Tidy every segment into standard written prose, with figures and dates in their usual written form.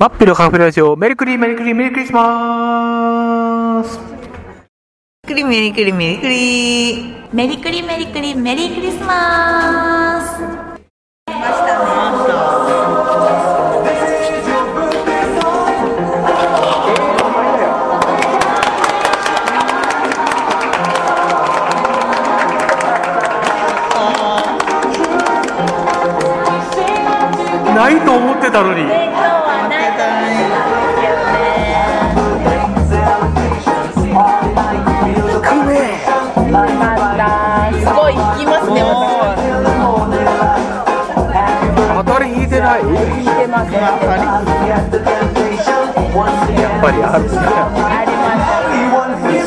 マッピのカフェラジオ、メリクリメリクリメリクリスマス。 メリクリメリクリメリクリメリクリメリクリスマス。 ないと思ってたのに。 すごい弾きますね。 当たり引いてない。 弾いてますね。 やっぱりあるね。 ありました。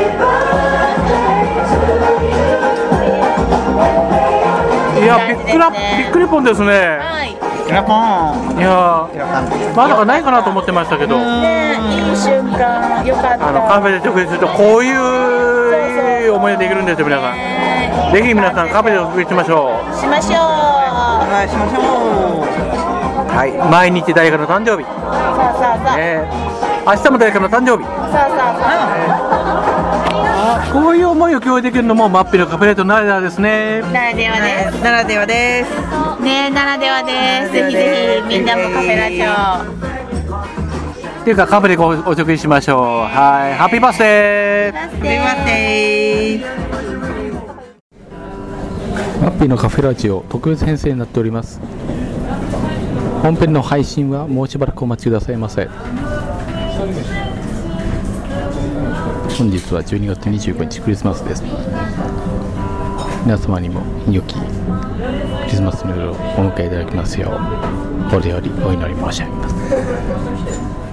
いや、びっくりポンですね。 はい。 いや、まさかないかなと思ってましたけど。 ね、いい瞬間、よかった。 カフェで直接するとこういう思い出できるんですよ、皆さん。ぜひ皆さんカフェでお送りしましょう。 しましょう。 お願いしましょう。 はい、毎日誰かの誕生日。明日も誰かの誕生日。こういう思いを共有できるのもマッピのカフェレートならではですね。 ならではです。 ならではです。 ね、ならではです。ぜひぜひみんなもカフェラジオ。 っていうかカフェでお食事しましょう。はい、ハッピーバースデー。 すいません。 マッピーのカフェラジオ特別編成になっております。本編の配信はもうしばらくお待ちくださいませ。本日は12月25日クリスマスです。皆様にも良きクリスマスの夜をお迎えいただきますよう心よりお祈り申し上げます。